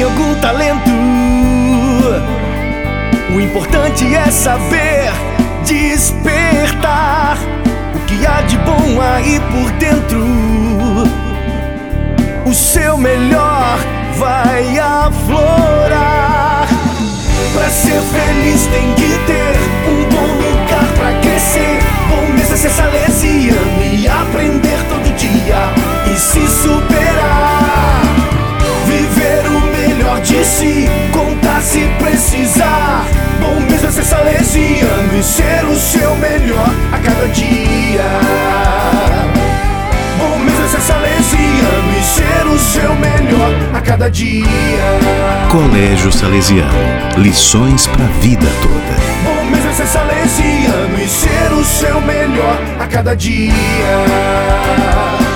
tem algum talento. O importante é saber despertar o que há de bom aí por dentro. O seu melhor vai aflorar. Pra ser feliz tem que ter um bom lugar pra crescer. Bom mesmo é ser salesiano e aprender todo dia e se superar. Viver o melhor de si, contar se precisar. Bom mesmo é ser salesiano e ser o seu melhor a cada dia. Bom mesmo é ser salesiano e ser o seu melhor a cada dia. Colégio Salesiano. Lições pra vida toda. Bom mesmo é ser salesiano e ser o seu melhor a cada dia.